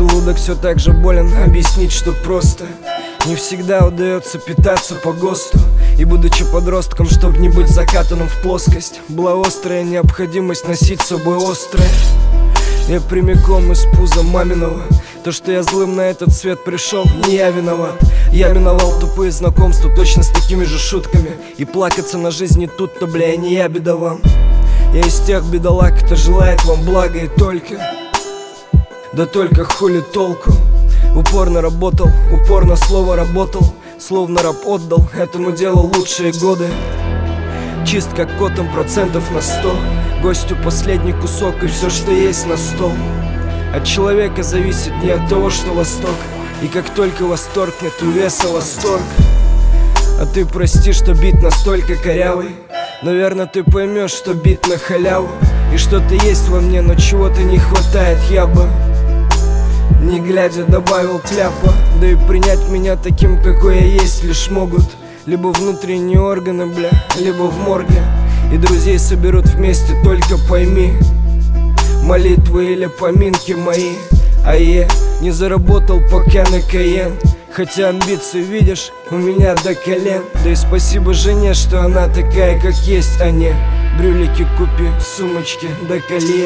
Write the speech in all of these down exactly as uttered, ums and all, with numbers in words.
Желудок все так же болен, объяснить, что просто не всегда удается питаться по ГОСТу. И будучи подростком, чтоб не быть закатанным в плоскость, была острая необходимость носить с собой острое. Я прямиком из пуза маминого. То, что я злым на этот свет пришел, не я виноват. Я миновал тупые знакомства точно с такими же шутками. И плакаться на жизни тут-то, бля, не я бедован. Я из тех бедолаг, кто желает вам блага и только. Да только хули толку. Упорно работал, упорно слово работал. Словно раб отдал этому делу лучшие годы. Чист как котом процентов на сто. Гостю последний кусок и все, что есть на стол. От человека зависит не от того, что восток. И как только восторг, нет у веса восторг. А ты прости, что бит настолько корявый. Наверное, ты поймешь, что бит на халяву. И что-то есть во мне, но чего-то не хватает, я бы, не глядя, добавил кляпа. Да и принять меня таким, какой я есть, лишь могут либо внутренние органы, бля, либо в морге. И друзей соберут вместе, только пойми, молитвы или поминки мои. А я не заработал пока на Каен. Хотя амбиции, видишь, у меня до колен. Да и спасибо жене, что она такая, как есть, а не брюлики купи, сумочки да колье.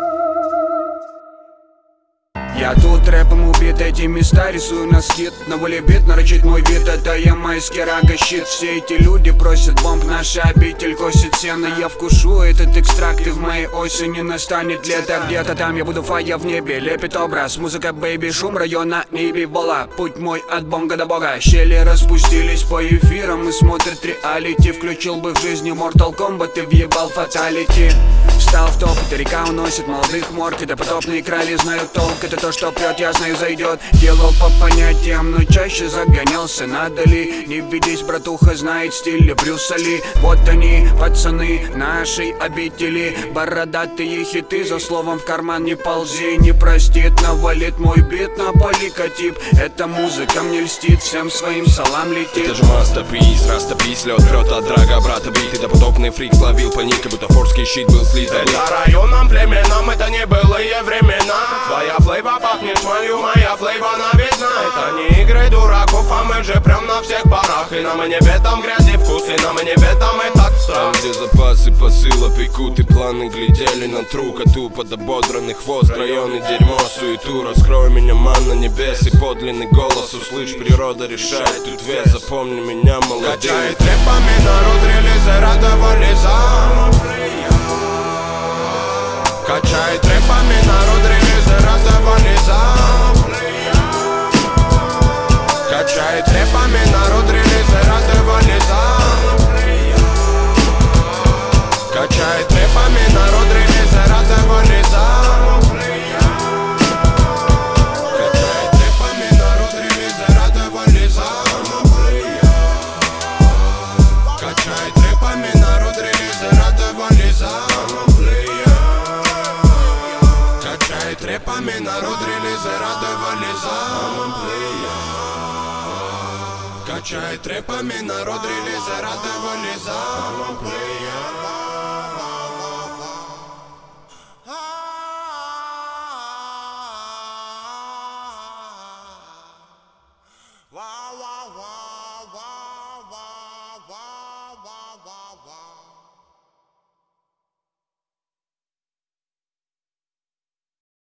Я тут рэпом убит, эти места рисую на скид. На воле бит, нарочит мой вид, это я майский рага щит. Все эти люди просят бомб, наша обитель косит сено. Я вкушу этот экстракт, и в моей осени настанет лето. Где-то там я буду фая в небе, лепит образ. Музыка, бэйби, шум района, небе вола. Путь мой от бомга до бога. Щели распустились по эфирам и смотрят реалити. Включил бы в жизни Mortal Kombat и въебал фаталити. Встал в топ, эта река уносит молодых морг. Это потопные крали знают толк, это то, что прет, я знаю, зайдет. Делал по понятиям, но чаще загонялся надали. Не ведись, братуха, знает стиль Брюса Ли. Вот они, пацаны нашей обители. Бородатые хиты, за словом в карман не ползи. Не простит, навалит мой бит на поликотип. Эта музыка мне льстит, всем своим салам летит. Это же мастер-приз, растопись, лед прет от драга брата бит. Это потопный фрик словил паника, будто форский щит был слит. Это районам, племенам, это не былые времена. Твоя флейва пахнет молью, моя флейва новизна. Это не игры дураков, а мы же прям на всех парах. И на мне в этом грязи вкус, и на мне в этом этот страх. Там, где запасы посыла пекут и планы глядели на труд, коту под ободранный хвост. Районы дерьмо, суету, раскрой меня, манна небес. И подлинный голос услышь, природа решает тут вес. Запомни меня, молодым. Качает рэпами народ, релизы радовали за. Качает рэпами народ, релизы радовали за. Качает рэпами народ, релизы радовали за. Качает рэпами народ, релизы радовали за. Качает рэпами народ, релизы радовали за. Качает рэпами народ, релизы радовали за. Качает рэпами народ, релизы радовали за. Качает рэпами народ, релизы радовали за.